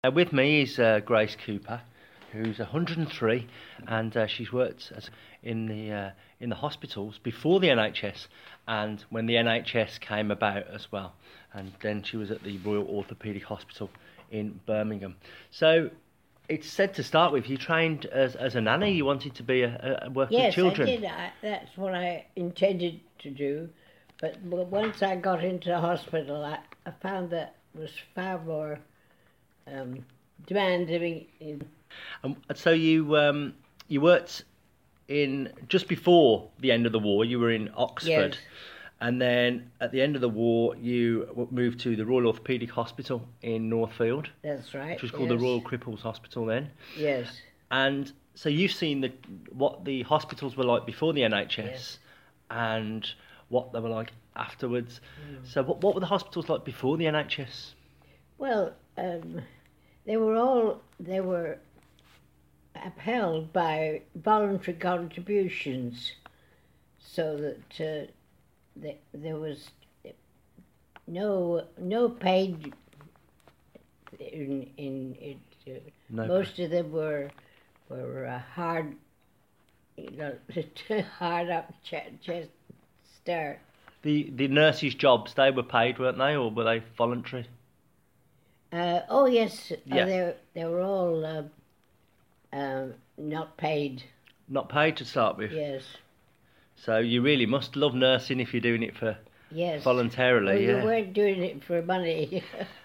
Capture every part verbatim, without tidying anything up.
Uh, with me is uh, Grace Cooper, who's one hundred and three, and uh, she's worked as in the uh, in the hospitals before the N H S, and when the N H S came about as well. And then she was at the Royal Orthopaedic Hospital in Birmingham. So it's said to start with, you trained as as a nanny. You wanted to be a, a work yes, with children. Yes, I did. I, that's what I intended to do. But once I got into the hospital, I, I found that was far more um, demanding. In... And so you um, you worked in just before the end of the war. You were in Oxford, yes. And then at the end of the war, you moved to the Royal Orthopaedic Hospital in Northfield. That's right. Which was called yes. the Royal Cripples Hospital then. Yes. And so you've seen the what the hospitals were like before the N H S, yes. and what they were like afterwards. Mm. So what what were the hospitals like before the N H S? Well, um, they were all they were upheld by voluntary contributions, so that uh, they, there was no no paid in in it. Uh, no most pay. of them were were uh, hard, you know, hard up chest. chest Start. The the nurses' jobs, they were paid, weren't they, or were they voluntary? Uh, oh yes, yeah. uh, they they were all uh, uh, not paid. Not paid to start with. Yes. So you really must love nursing if you're doing it for yes voluntarily. Well, yeah. You weren't doing it for money.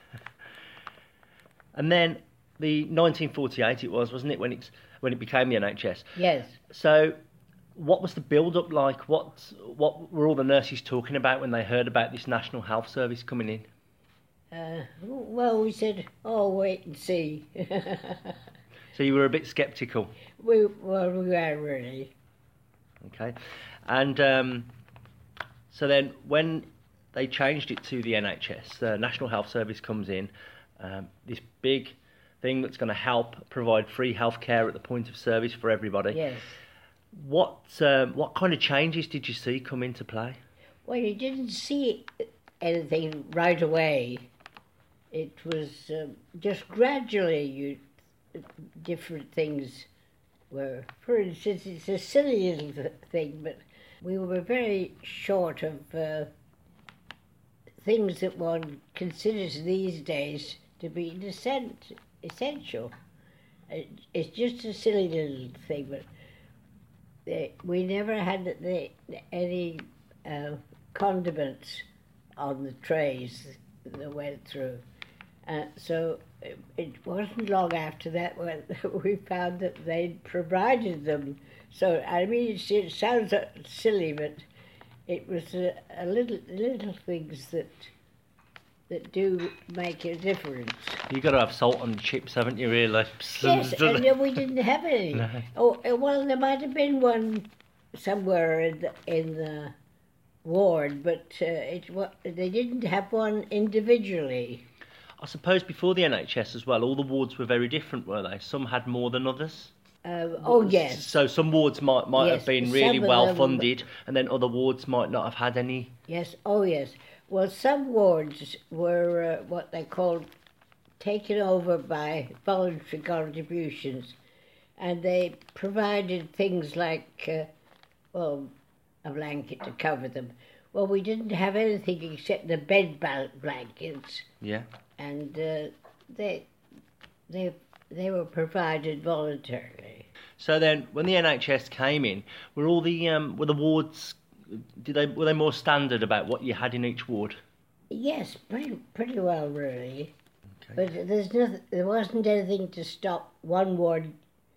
And then the nineteen forty-eight it was, wasn't it, when it's when it became the N H S? Yes. So. What was the build-up like? What what were all the nurses talking about when they heard about this National Health Service coming in? Uh, well, we said, oh, wait and see. So you were a bit sceptical? We, well, we were really. Okay. And um, so then when they changed it to the N H S, the National Health Service comes in, um, this big thing that's going to help provide free health care at the point of service for everybody. Yes. What um, what kind of changes did you see come into play? Well, you didn't see anything right away. It was um, just gradually you different things were. For instance, it's a silly little thing, but we were very short of uh, things that one considers these days to be essential. It's just a silly little thing, but. They, we never had the, any uh, condiments on the trays that went through. Uh, so it, it wasn't long after that when we found that they'd provided them. So, I mean, it, it sounds silly, but it was a, a little little things that that do make a difference. You've got to have salt on chips, haven't you, really? Yes, and we didn't have any. No. Oh, well, there might have been one somewhere in the, in the ward, but uh, it they didn't have one individually. I suppose before the N H S as well, all the wards were very different, were they? Some had more than others. Uh, oh, yes. So some wards might might yes, have been really well them, funded, and then other wards might not have had any. Yes, oh, yes. Well, some wards were uh, what they called taken over by voluntary contributions, and they provided things like, uh, well, a blanket to cover them. Well, we didn't have anything except the bed blankets. Yeah. And uh, they, they, they were provided voluntarily. So then, when the N H S came in, were all the um, were the wards? Did they were they more standard about what you had in each ward? Yes, pretty pretty well, really. Okay. But there's nothing. There wasn't anything to stop one ward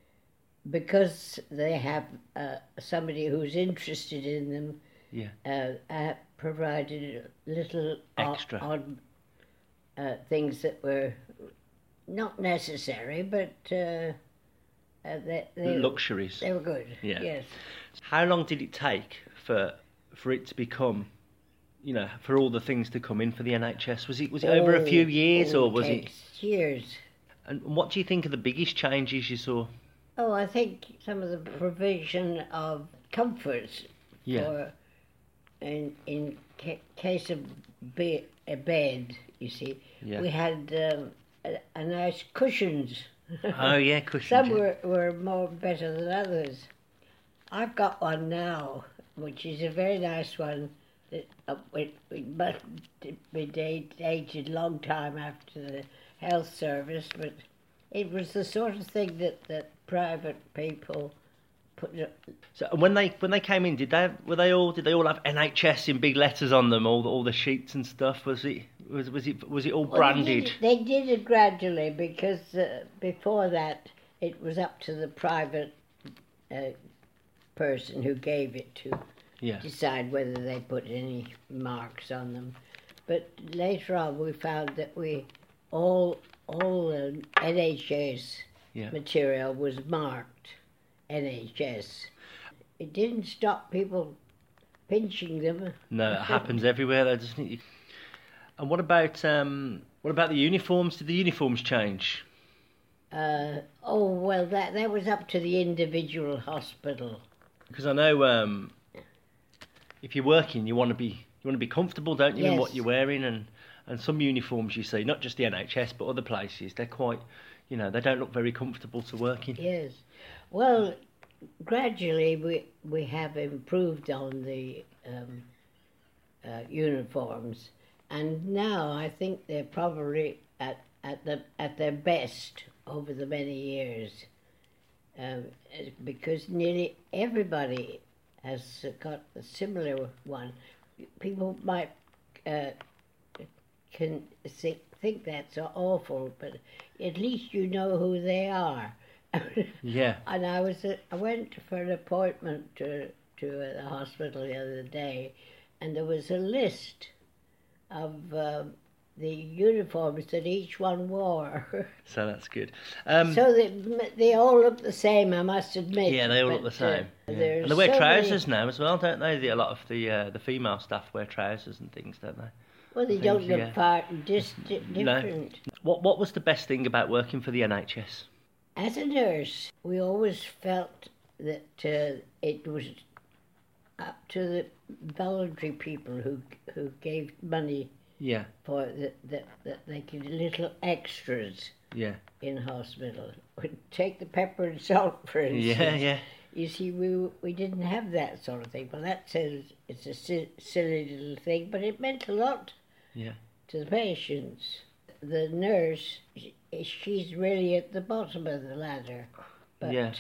because they have uh, somebody who's interested in them. Yeah. Uh, uh, provided little extra odd, odd uh, things that were not necessary, but uh, uh, they, they luxuries. They were good. Yeah. Yes. How long did it take for for it to become, you know, for all the things to come in for the N H S? Was it was it oh, over a few years, oh, or was it? Years. And what do you think are the biggest changes you saw? Oh, I think some of the provision of comforts yeah. for, in in ca- case of be- a bed, you see, yeah. we had um, a, a nice cushions. Oh yeah, cushions. Some yeah. were, were more better than others. I've got one now, which is a very nice one. That uh, it, it must be date, dated long time after the health service, but it was the sort of thing that, that private people put. So when they when they came in, did they were they all did they all have N H S in big letters on them, all the, all the sheets and stuff? Was it was was it was it all branded? Well, they, did, they did it gradually because uh, before that it was up to the private uh, person who gave it to Yeah. decide whether they put any marks on them. But later on, we found that we all all um, N H S Yeah. material was marked N H S. It didn't stop people pinching them. No, it happens everywhere, though, doesn't it? And what about um, what about the uniforms? Did the uniforms change? Uh, oh well, that that was up to the individual hospital. Because I know um, if you're working, you want to be you want to be comfortable, don't you, in Yes. what you're wearing? And, and some uniforms you see, not just the N H S, but other places, they're quite, you know, they don't look very comfortable to work in. Yes. Well, gradually we we have improved on the um, uh, uniforms, and now I think they're probably at at the at their best over the many years, um, because nearly everybody has got a similar one. People might uh, can think, think that's awful, but at least you know who they are. Yeah. And I was at, I went for an appointment to to the hospital the other day, and there was a list of um, the uniforms that each one wore. So that's good. Um, So they they all look the same, I must admit. yeah, they all look but, the same. Uh, Yeah. there's And they wear so trousers many- now as well, don't they? The, a lot of the uh, the female staff wear trousers and things, don't they? Well, they I don't think, look yeah. far dis- di- No. different. What what was the best thing about working for the N H S? As a nurse, we always felt that uh, it was up to the voluntary people who who gave money Yeah, for that that, that they could little extras yeah, in hospital. Take the pepper and salt, for instance. yeah, yeah. You see, we we didn't have that sort of thing. Well, that says it's a si- silly little thing, but it meant a lot Yeah. to the patients. The nurse, she- she's really at the bottom of the ladder, but Yeah.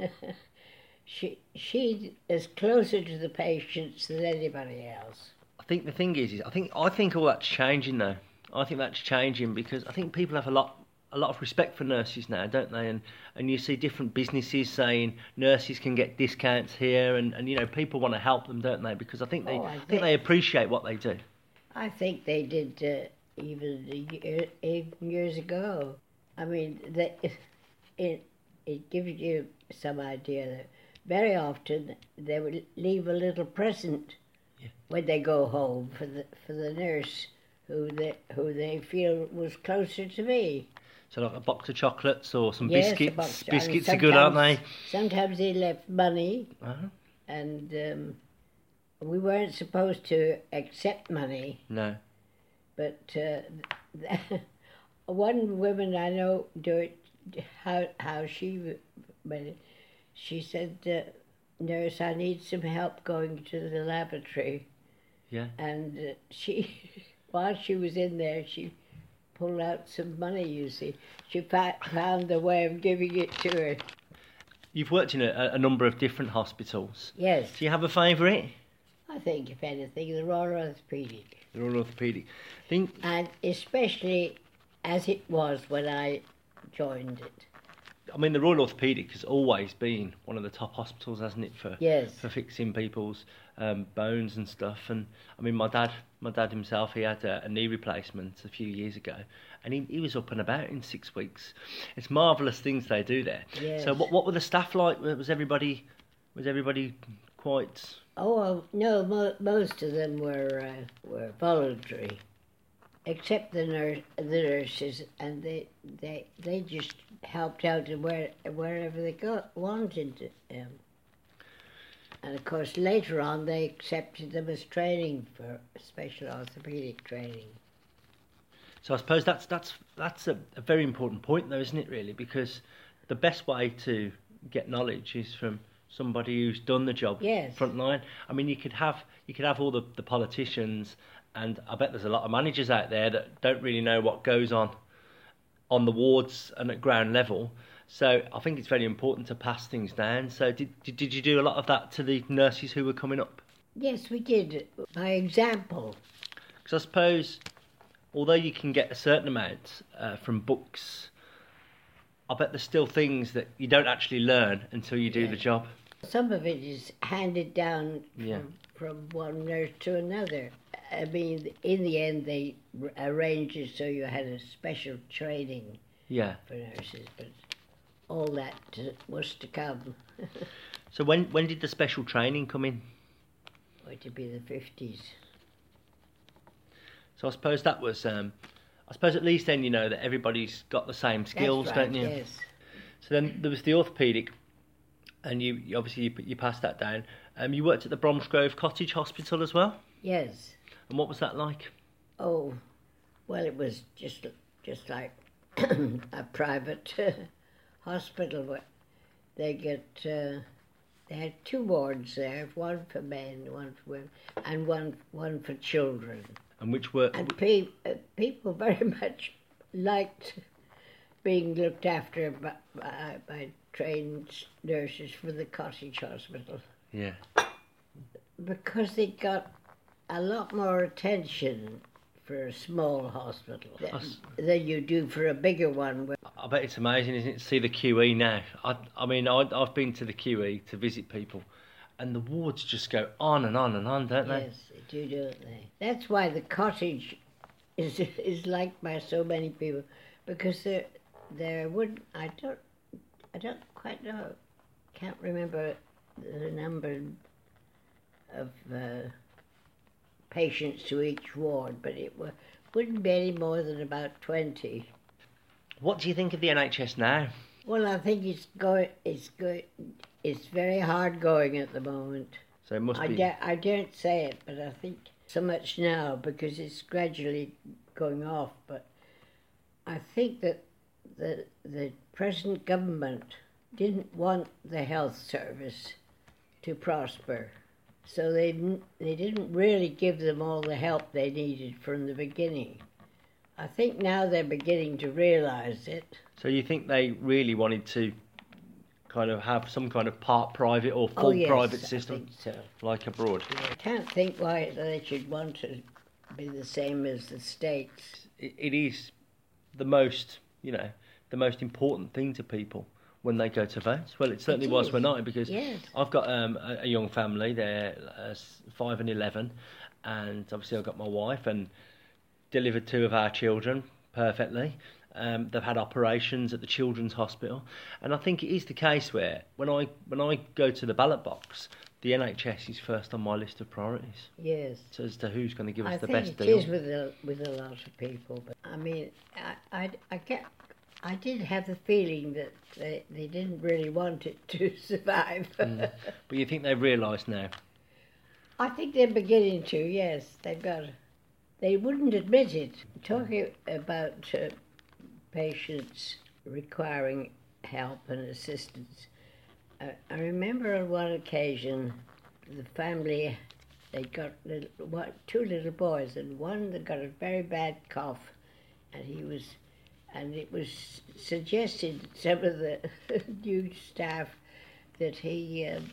she she is closer to the patients than anybody else. I think the thing is, is I think I think all that's changing though. I think that's changing because I think people have a lot a lot of respect for nurses now, don't they? And and you see different businesses saying nurses can get discounts here, and, and you know people want to help them, don't they? Because I think they Oh, I I think think- they appreciate what they do. I think they did uh, even a year, even years ago. I mean, they, it it gives you some idea that very often they would leave a little present Yeah. when they go home for the for the nurse who they who they feel was closer to me. So like a box of chocolates or some Yes, a biscuits. box- and Biscuits are good, aren't they? sometimes- Sometimes they left money, Uh-huh. and um, we weren't supposed to accept money. No. But uh, one woman I know do it, how how she, but she said, uh, "Nurse, I need some help going to the lavatory." Yeah. And uh, she, while she was in there, she pulled out some money. You see, she fa- found a way of giving it to her. You've worked in a, a number of different hospitals. Yes, Do you have a favourite? I think if anything, the Royal Orthopaedic, They're all orthopaedic. Think and especially as it was when I joined it. I mean, the Royal Orthopaedic has always been one of the top hospitals, hasn't it, for Yes. for fixing people's um, bones and stuff. And I mean, my dad, my dad himself, he had a, a knee replacement a few years ago, and he, he was up and about in six weeks. It's marvellous things they do there. Yes. So, what what were the staff like? Was everybody was everybody quite? Oh well, no, mo- most of them were uh, were voluntary, except the nurse, the nurses, and they they they just helped out in where wherever they got wanted. Um, and of course, later on, they accepted them as training for special orthopedic training. So I suppose that's that's that's a, a very important point, though, isn't it? Really, because the best way to get knowledge is from somebody who's done the job Yes. front line. I mean, you could have you could have all the, the politicians, and I bet there's a lot of managers out there that don't really know what goes on on the wards and at ground level. So I think it's very important to pass things down. So did did, did you do a lot of that to the nurses who were coming up? Yes, we did, by example. Because I suppose, although you can get a certain amount uh, from books, I bet there's still things that you don't actually learn until you do Yeah. the job. Some of it is handed down from, Yeah. from one nurse to another. I mean, in the end, they r- arranged it so you had a special training Yeah. for nurses, but all that uh, was to come. So when when did the special training come in? Going to be the fifties. So I suppose that was, um, I suppose at least then you know that everybody's got the same skills, That's right, don't you? yes. So then there was the orthopaedic, and you, you obviously you, you passed that down. Um, you worked at the Bromsgrove Cottage Hospital as well. Yes. And what was that like? Oh, well, it was just just like a private uh, hospital. Where they get uh, they had two wards there, one for men, one for women, and one one for children. And which were And pe- uh, people very much liked being looked after by, by, by trained nurses for the cottage hospital yeah. because they got a lot more attention for a small hospital than, Us- than you do for a bigger one. Where, I bet it's amazing, isn't it, to see the Q E now. I, I mean, I, I've been to the Q E to visit people, and the wards just go on and on and on, don't they? yes, they do, don't they? That's why the cottage is is liked by so many people because there there would I don't I don't quite know, can't remember the number of uh, patients to each ward, but it w- wouldn't be any more than about twenty. What do you think of the N H S now? Well, I think it's going. It's good. It's very hard going at the moment. So it must I, be. da- I don't say it, but I think so much now because it's gradually going off. But I think that the the present government didn't want the health service to prosper, so they didn't- they didn't really give them all the help they needed from the beginning. I think now they're beginning to realise it. So you think they really wanted to kind of have some kind of part private or full Oh yes, private I system, think so. like abroad? I can't think why they should want to be the same as the States. It, it is the most, you know, the most important thing to people when they go to vote. Well, it certainly It was is. when I, because Yes. I've got um, a, a young family. They're uh, five and eleven, and obviously I've got my wife and delivered two of our children perfectly. Um, they've had operations at the Children's Hospital, and I think it is the case where when I when I go to the ballot box, the N H S is first on my list of priorities Yes. so as to who's going to give us I the think best it deal. is with a, with a lot of people, but I mean, I, I, I, get, I did have the feeling that they, they didn't really want it to survive. Mm. But you think they've realised now? I think they're beginning to, yes. They've got, they wouldn't admit it. Talking about uh, patients requiring help and assistance, uh, I remember on one occasion the family, they got little, what, two little boys, and one that got a very bad cough, and he was, and it was suggested some of the new staff that he, uh,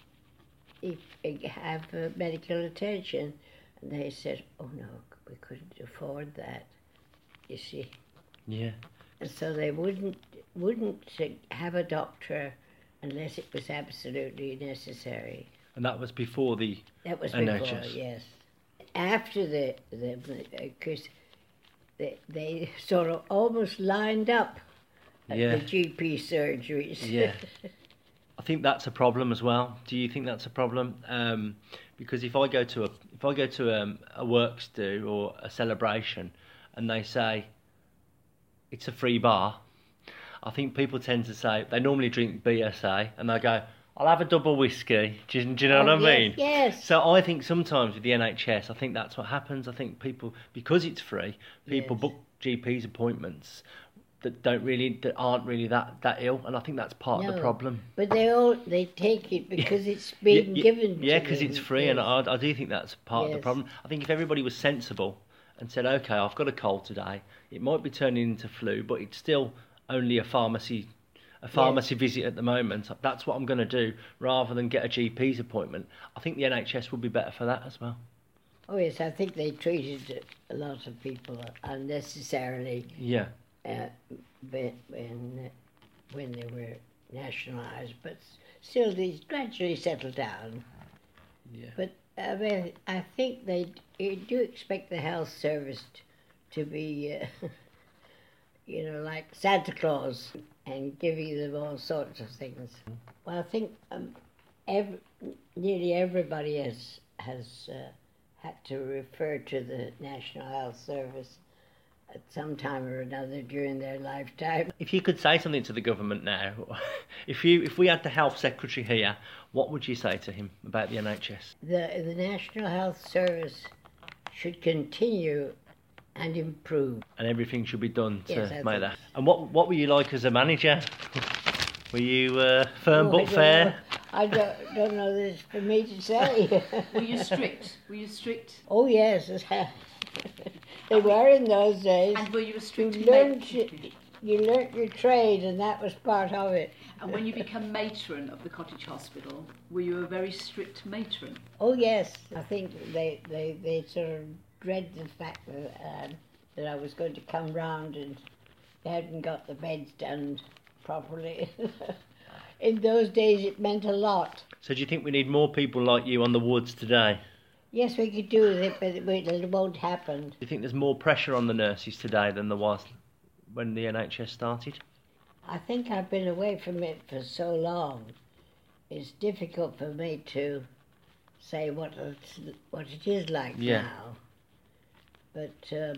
he, he have uh, medical attention, and they said, "Oh no, we couldn't afford that." You see, Yeah. and so they wouldn't wouldn't uh, have a doctor unless it was absolutely necessary. And that was before the That was N before, H S. yes. After the the because they they sort of almost lined up at Yeah. the G P surgeries. Yeah. I think that's a problem as well. Do you think that's a problem? Um, because if I go to a if I go to um, a works do or a celebration, and they say it's a free bar, I think people tend to say they normally drink B S A and they go, "I'll have a double whiskey." Do you, do you know Oh, what I yes, mean? yes. So I think sometimes with the N H S, I think that's what happens. I think people, because it's free, people Yes. book G P's appointments that don't really that aren't really that, that ill, and I think that's part No, of the problem. But they all they take it because it's being yeah, given. Yeah, to because them. it's free, Yes. and I, I do think that's part of the Yes. problem. I think if everybody was sensible and said, "Okay, I've got a cold today. It might be turning into flu, but it's still only a pharmacy." A pharmacy Yes. visit at the moment. That's what I'm going to do, rather than get a G P's appointment. I think the N H S would be better for that as well. Oh yes, I think they treated a lot of people unnecessarily Yeah. uh, when when when they were nationalised, but still these gradually settled down. Yeah. But I mean, I think they you do expect the health service to be, uh, you know, like Santa Claus and giving them all sorts of things. Well, I think um, every, nearly everybody has has uh, had to refer to the National Health Service at some time or another during their lifetime. If you could say something to the government now, if you if we had the health secretary here, what would you say to him about the N H S? The the National Health Service should continue and improve. And everything should be done to Yes, I make think that. And what what were you like as a manager? Were you uh, firm Oh, I but don't fair? know. I don't, don't know this for me to say. Were you strict? Were you strict? Oh yes, they were in those days. And were you a You strict learned matron? you learnt your trade, and that was part of it. And when you became matron of the cottage hospital, were you a very strict matron? Oh yes, I think they they, they sort of dread the fact that um, that I was going to come round and they hadn't got the beds done properly. In those days, it meant a lot. So do you think we need more people like you on the wards today? Yes, we could do it, but it won't- it won't happen. Do you think there's more pressure on the nurses today than there was when the N H S started? I think I've been away from it for so long. It's difficult for me to say what it's, what it is like Yeah. now. But um,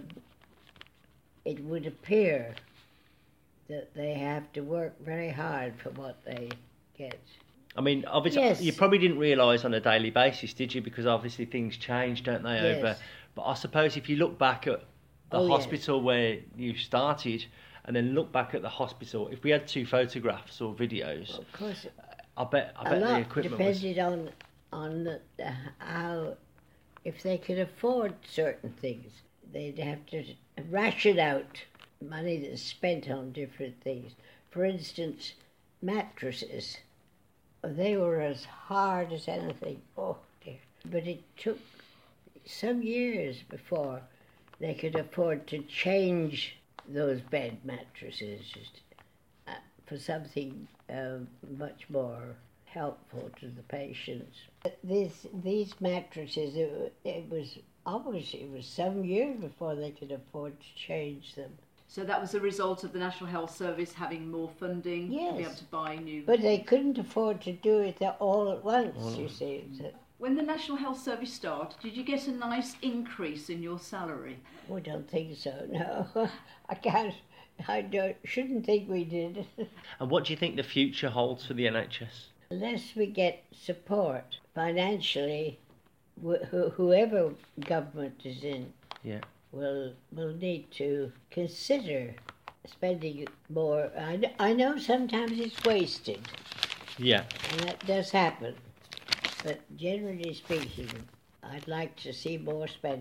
it would appear that they have to work very hard for what they get. I mean, obviously, Yes. you probably didn't realise on a daily basis, did you? Because obviously things change, don't they? Yes. Over, but I suppose if you look back at the Oh, yes. hospital where you started, and then look back at the hospital, if we had two photographs or videos, Of course, I bet, I a bet the lot equipment was. depended on on the, the, how, if they could afford certain things, they'd have to ration out money that's spent on different things. For instance, mattresses. They were as hard as anything. Oh dear! But it took some years before they could afford to change those bed mattresses uh, for something uh, much more helpful to the patients. These these mattresses, it, it was almost it was some years before they could afford to change them. So that was a result of the National Health Service having more funding to be Yes. able to buy new. But they couldn't afford to do it all at once. All at You once. see. So, When the National Health Service started, did you get a nice increase in your salary? I don't think so. No, I can't. I don't. Shouldn't think we did. And what do you think the future holds for the N H S? Unless we get support financially, wh- wh- whoever government is in Yeah. will will need to consider spending more. I, kn- I know sometimes it's wasted, Yeah. and that does happen. But generally speaking, I'd like to see more spending.